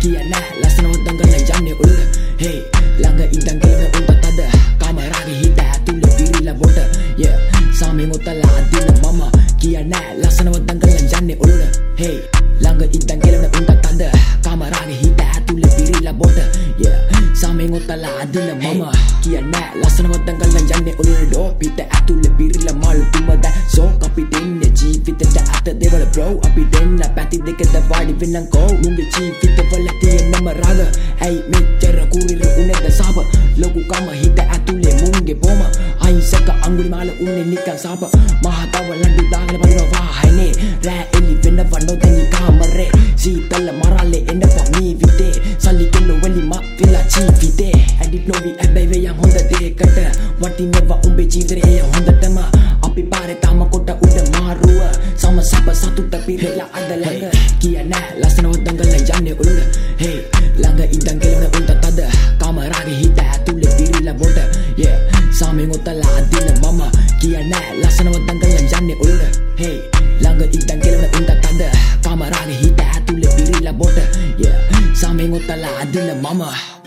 කියන්න ලස්සනවත් දඟලලා යන්නේ ඔළුවට hey ළඟ ඉඳන් කෙලවන උන්ට තද කාමරාගේ හිත ඇතුලේ පිරීලා බොට yeah සාමෙන් ඔතලා අදින මම කියන්න ලස්සනවත් දඟලලා යන්නේ ඔළුවට hey ළඟ ඉඳන් කෙලවන උන්ට තද කාමරාගේ හිත ඇතුලේ පිරීලා බොට yeah සාමෙන් ඔතලා අදින මම කියන්න ලස්සනවත් දඟලලා යන්නේ ඔළුවට ඩෝ පිට ඇතුලේ පිරීලා මල් තුමද සෝ අපි දෙන්නේ ජීවිතයට අත දෙවල bro අපි දෙන්න පැති දෙකද වාඩි වෙන්නම් කෝ මුගේ ජීවිතවල තියෙනම රාග ඇයි මෙච්චර කුරිර උනේද සාප ලොකුකම හිත ඇතුලේ මුගේ බොම අයිසක අඟුලි මාල උන්නේ නිකන් සාප මහතව ලඩු දාගෙන පදිනවා හයිනේ රෑ එලි වෙන්න වන්නෝ දැනි කාමරේ සීතල මරාලේ එන්න පමී විතේ සල්ලි කෙල්ල වෙලි මා විලා ජීවිතේ ඇඩිට් නොවි හැබැයි වෙයන් හොඳ දෙයකට වටිනවා උඹේ ජීවිතේ හොඳටම අපි පාරේ තම කොට උඩ මාරුව සම සප සතුට පිරෙලා අද ළඟ කියන්න ලස්සනවත් දඟලලා යන්නේ ඔළුවට hey ළඟ ඉඳන් කෙලවන උන්ට තද කාමරාගේ හිත ඇතුලේ පිරීලා බොට yeah සාමෙන් ඔතලා අදින මම කියන්න ලස්සනවත් දඟලලා යන්නේ ඔළුවට hey ළඟ ඉඳන් කෙලවන උන්ට තද කාමරාගේ හිත ඇතුලේ පිරීලා බොට yeah සාමෙන් ඔතලා අදින මම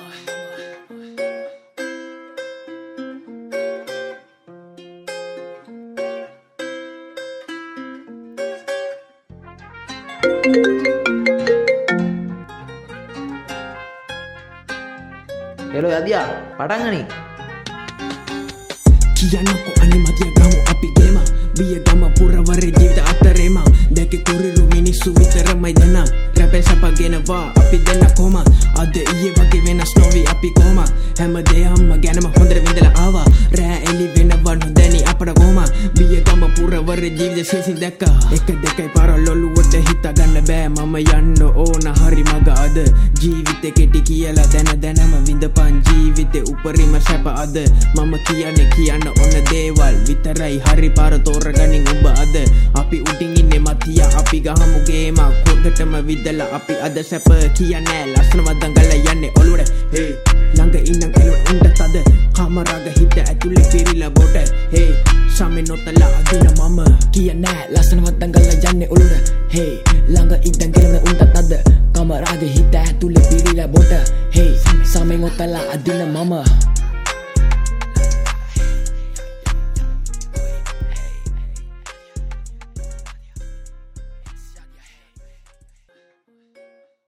Hello Adya, පටන් ගනි. කියන්නකො අනිමතිය ගමු අපි ගේම බිය ගම පුරවර ජීවිත අතරේම දැක කුරිරු මිනිස්සු විතරමයි දන්න රැපේ සපගෙනවා අපි දෙන්න කොහම අද ඊයේ වගේ වෙනස් නොවි අපි කොහම හැමදේම ගැනම හොඳට විඳලා ආවා රෑ එලි වෙනවා නොදැනි අපට කොහම බිය ගම පුරවර ජීවිත සිසින් දැක්ක එක දෙකයි පරලොලුවට හිත ගන්න බෑ මම යන්න ඕන හරි මග අද ජීවිතේ කෙටි කියලා දැනම විඳපන් ජීවිතේ උපරිම සැප අද මම කියන්න ඔන්න දේවල් විතරයි හරි පාර තෝරගනින් ඔබ අද අපි උඩින් ඉන්නේ මතියා අපි ගහමු ගේම කොටටම විදලා අපි අද සැප කියන්නේ ලස්සනවත් දඟලලා යන්නේ ඔළුවට hey ළඟ ඉන්න කෙලව උන්ට තද කාමරාගේ හිත ඇතුලේ පිරීලා බොට hey සාමෙන් ඔතලා අදින මම කියන්නේ ලස්සනවත් දඟලලා යන්නේ ඔළුවට hey ළඟ ඉන්න කෙලව උන්ට තද කාමරාගේ හිත ඇතුලේ පිරීලා බොට hey සාමෙන් ඔතලා අදින මම